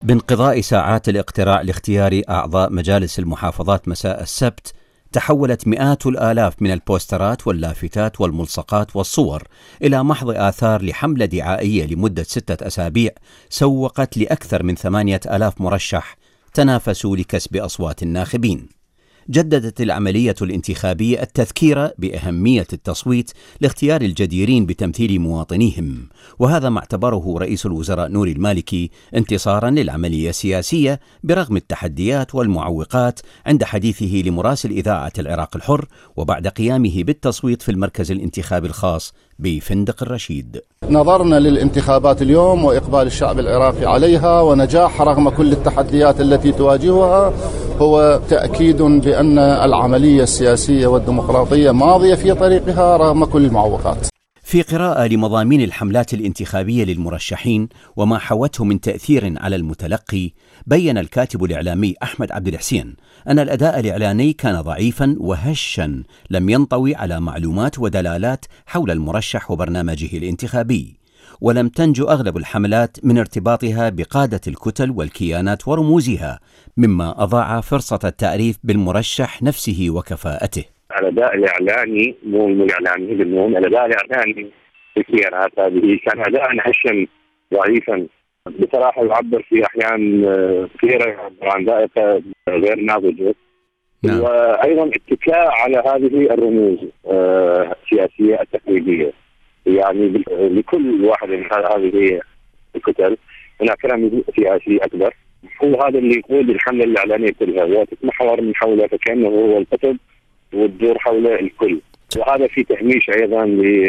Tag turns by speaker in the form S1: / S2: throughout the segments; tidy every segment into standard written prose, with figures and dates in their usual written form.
S1: بانقضاء ساعات الاقتراع لاختيار أعضاء مجالس المحافظات مساء السبت، تحولت مئات الآلاف من البوسترات واللافتات والملصقات والصور إلى محض آثار لحملة دعائية لمدة 6 أسابيع سوقت لأكثر من 8,000 مرشح تنافسوا لكسب أصوات الناخبين. جددت العملية الانتخابية التذكير بأهمية التصويت لاختيار الجديرين بتمثيل مواطنيهم، وهذا ما اعتبره رئيس الوزراء نوري المالكي انتصارا للعملية السياسية برغم التحديات والمعوقات عند حديثه لمراسل إذاعة العراق الحر وبعد قيامه بالتصويت في المركز الانتخابي الخاص بفندق الرشيد.
S2: نظرنا للانتخابات اليوم وإقبال الشعب العراقي عليها ونجاح رغم كل التحديات التي تواجهها هو تأكيد بأن العملية السياسية والديمقراطية ماضية في طريقها رغم كل المعوقات.
S1: في قراءة لمضامين الحملات الانتخابية للمرشحين وما حوته من تأثير على المتلقي، بيّن الكاتب الإعلامي أحمد عبد الحسين أن الأداء الإعلاني كان ضعيفا وهشا لم ينطوي على معلومات ودلالات حول المرشح وبرنامجه الانتخابي، ولم تنجو أغلب الحملات من ارتباطها بقادة الكتل والكيانات ورموزها، مما أضاع فرصة التعريف بالمرشح نفسه وكفاءته.
S3: الأداء الإعلاني مو الإعلامي بالنون، الأداء الإعلاني في الكيانات هذه كان أداء هشا ضعيفا بصراحة، يعبر في أحيان كثيرة عن ذائقة غير ناضجة.
S1: نعم.
S3: وأيضا اتكاء على هذه الرموز السياسية التقليدية، يعني لكل واحد من هذه الكتل هناك رمز سياسي أكبر، هو هذا اللي يقود الحملة الإعلانية كلها وتتمحور من حوله فكأنه هو القطب وتدور حول الكل، وهذا في تهميش أيضا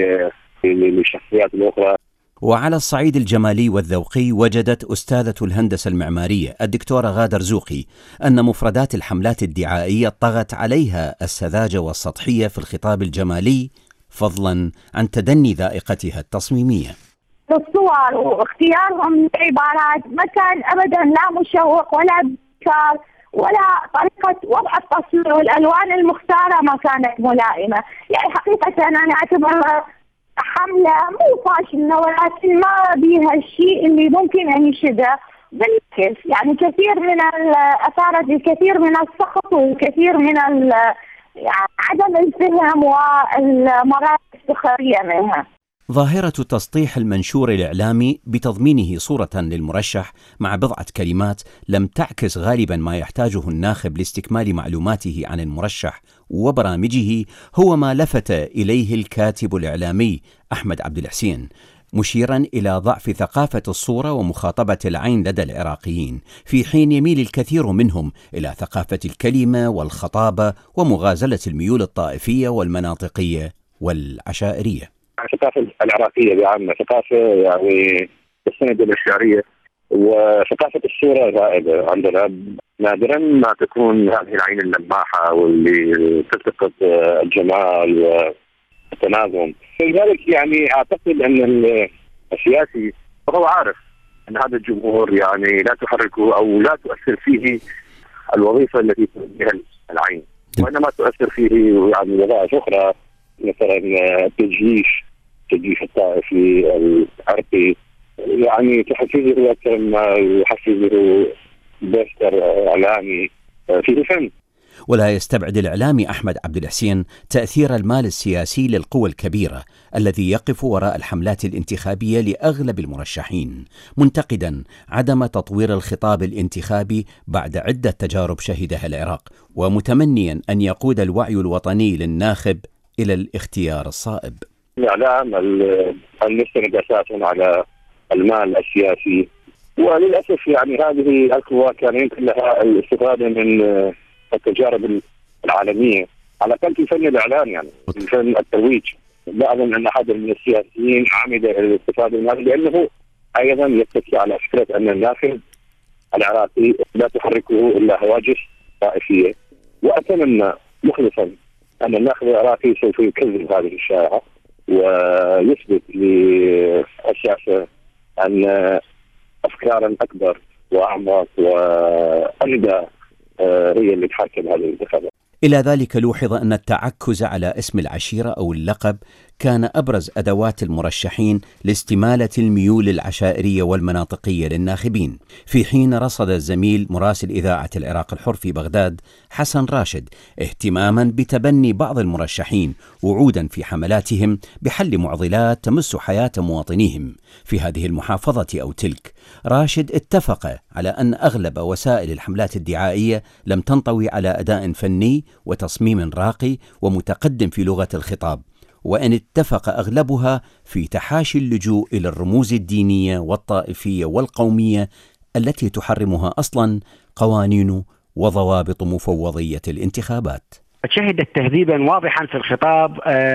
S3: للشخصيات الأخرى.
S1: وعلى الصعيد الجمالي والذوقي، وجدت أستاذة الهندسة المعمارية الدكتورة غادر زوقي أن مفردات الحملات الدعائية طغت عليها السذاجة والسطحية في الخطاب الجمالي فضلا عن تدني ذائقتها التصميمية.
S4: الصور واختيارهم للعبارات ما كان أبدا لا مشوق ولا ابتكار، ولا طريقة وضع التصوير والألوان المختارة ما كانت ملائمة. يعني حقيقة أنا أعتبرها حملة مو فاشلة، ولكن ما بيها الشيء اللي ممكن أن يشده. بالعكس يعني كثير من أثارت الكثير من السخط والكثير من يعني عدم الفهم والمرارة السخرية منها.
S1: ظاهرة تسطيح المنشور الإعلامي بتضمينه صورة للمرشح مع بضعة كلمات لم تعكس غالبا ما يحتاجه الناخب لاستكمال معلوماته عن المرشح وبرامجه، هو ما لفت إليه الكاتب الإعلامي أحمد عبد الحسين، مشيرا إلى ضعف ثقافة الصورة ومخاطبة العين لدى العراقيين، في حين يميل الكثير منهم إلى ثقافة الكلمة والخطابة ومغازلة الميول الطائفية والمناطقية والعشائرية.
S3: الثقافة العراقية بعامة ثقافة يعني تستند إلى الشعرية، وثقافة الصورة غائبة عندنا. نادرا ما تكون هذه العين اللماحة واللي تلتقط الجمال والتناغم. لذلك يعني أعتقد أن السياسي هو عارف أن هذا الجمهور يعني لا تحركه أو لا تؤثر فيه الوظيفة التي تؤديها العين، وإنما تؤثر فيه يعني وظائف أخرى، مثلا التجيش الطائفي العرقي، يعني تحفزه أكثر ما يحفزه بوستر إعلامي في الفن.
S1: ولا يستبعد الإعلامي أحمد عبد الحسين تأثير المال السياسي للقوى الكبيرة الذي يقف وراء الحملات الانتخابية لأغلب المرشحين، منتقدا عدم تطوير الخطاب الانتخابي بعد عدة تجارب شهدها العراق، ومتمنيا أن يقود الوعي الوطني للناخب إلى الاختيار الصائب.
S3: الإعلام المستند أساسا على المال السياسي، وللأسف يعني هذه القوى كان يمكن لها الاستفادة من التجارب العالمية على الأقل في فن الإعلام، يعني في فن الترويج. لا أظن أن أحد من السياسيين عمد إلى الاستفادة من هذا، لأنه أيضا يتكي على فكرة أن الناخب العراقي لا تحركه إلا هواجس طائفية. وأتمنى مخلصا أن الناخب العراقي سوف يكذب هذه الشائعة ويثبت للسياسة أن أفكارا أكبر وأعمق وأندى هي اللي تحكم هذه الانتخابات.
S1: إلى ذلك لوحظ أن التعكز على اسم العشيرة أو اللقب كان أبرز أدوات المرشحين لاستمالة الميول العشائرية والمناطقية للناخبين، في حين رصد الزميل مراسل إذاعة العراق الحر في بغداد حسن راشد اهتماما بتبني بعض المرشحين وعودا في حملاتهم بحل معضلات تمس حياة مواطنيهم في هذه المحافظة أو تلك. راشد اتفق على أن أغلب وسائل الحملات الدعائية لم تنطوي على أداء فني وتصميم راقي ومتقدم في لغة الخطاب، وأن اتفق أغلبها في تحاشي اللجوء إلى الرموز الدينية والطائفية والقومية التي تحرمها أصلا قوانين وضوابط مفوضية الانتخابات.
S5: شهدت تهذيبا واضحا في الخطاب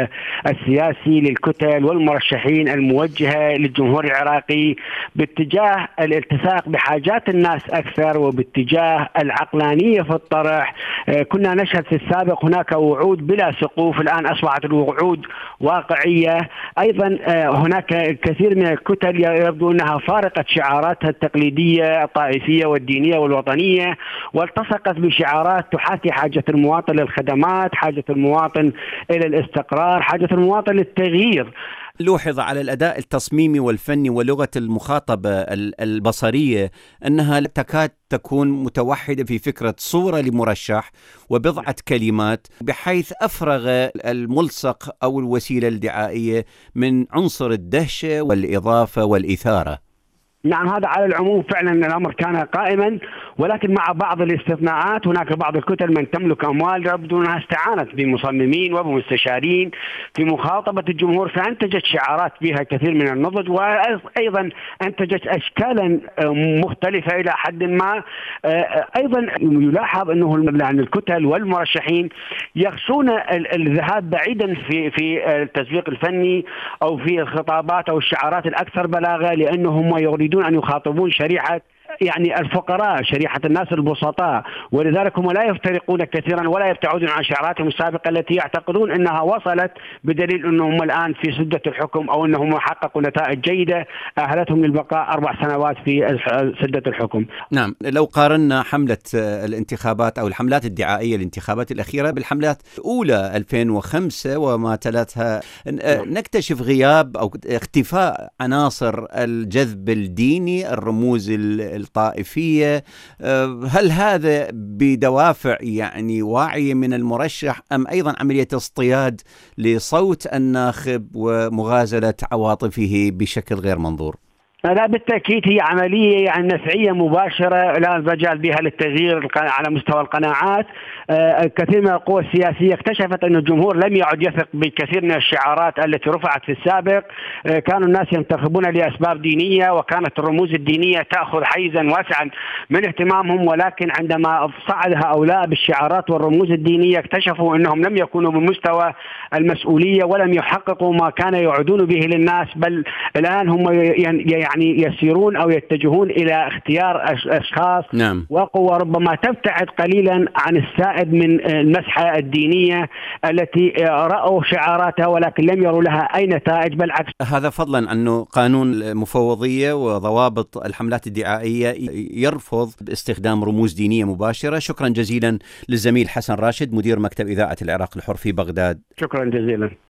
S5: السياسي للكتل والمرشحين الموجهة للجمهور العراقي باتجاه الالتصاق بحاجات الناس أكثر وباتجاه العقلانية في الطرح. كنا نشهد في السابق هناك وعود بلا سقوف، الآن أصبحت الوعود واقعية. أيضا هناك كثير من الكتل يبدو أنها فارقت شعاراتها التقليدية الطائفية والدينية والوطنية والتصقت بشعارات تحاكي حاجة المواطن للخدمات، حاجة المواطن إلى الاستقرار، حاجة المواطن للتغيير.
S1: لوحظ على الأداء التصميمي والفني ولغة المخاطبة البصرية أنها تكاد تكون متوحدة في فكرة صورة لمرشح وبضعة كلمات، بحيث أفرغ الملصق أو الوسيلة الدعائية من عنصر الدهشة والإضافة والإثارة.
S5: نعم، هذا على العموم فعلا الأمر كان قائما، ولكن مع بعض الاستثناءات. هناك بعض الكتل من تملك أموال يبدو أنها استعانت بمصممين وبمستشارين في مخاطبة الجمهور، فأنتجت شعارات بها كثير من النضج، وأيضا أنتجت أشكالا مختلفة إلى حد ما. أيضا يلاحظ أنه الكتل والمرشحين يخشون الذهاب بعيدا في التسويق الفني أو في الخطابات أو الشعارات الأكثر بلاغة، لأنهم يريدون أن يخاطبون شريحة يعني الفقراء، شريحة الناس البسطاء، ولذلك هم لا يفترقون كثيرا ولا يبتعدون عن شعاراتهم السابقة التي يعتقدون أنها وصلت، بدليل أنهم الآن في سدة الحكم أو أنهم حققوا نتائج جيدة أهلتهم للبقاء 4 سنوات في سدة الحكم.
S1: نعم، لو قارنا حملة الانتخابات أو الحملات الدعائية الانتخابات الأخيرة بالحملات الأولى 2005 وما تلتها، نكتشف غياب أو اختفاء عناصر الجذب الديني، الرموز الطائفية. هل هذا بدوافع يعني واعية من المرشح، أم أيضا عملية اصطياد لصوت الناخب ومغازلة عواطفه بشكل غير منظور؟
S5: لا، بالتأكيد هي عملية يعني نفعية مباشرة لا مجال بها للتغيير على مستوى القناعات. كثير من القوى السياسية اكتشفت أن الجمهور لم يعد يثق بكثير من الشعارات التي رفعت في السابق. كانوا الناس ينتخبون لأسباب دينية، وكانت الرموز الدينية تأخذ حيزا واسعا من اهتمامهم، ولكن عندما صعد هؤلاء بالشعارات والرموز الدينية اكتشفوا أنهم لم يكونوا بمستوى المسؤولية ولم يحققوا ما كان يعودون به للناس، بل الآن هم يعني يسيرون أو يتجهون إلى اختيار أشخاص وقوى ربما تبتعد قليلا عن السائد من المسحة الدينية التي رأوا شعاراتها ولكن لم يروا لها أي نتائج، بل عكس.
S1: هذا فضلا أنه قانون المفوضية وضوابط الحملات الدعائية يرفض استخدام رموز دينية مباشرة. شكرا جزيلا للزميل حسن راشد، مدير مكتب إذاعة العراق الحر في بغداد.
S5: شكرا جزيلا.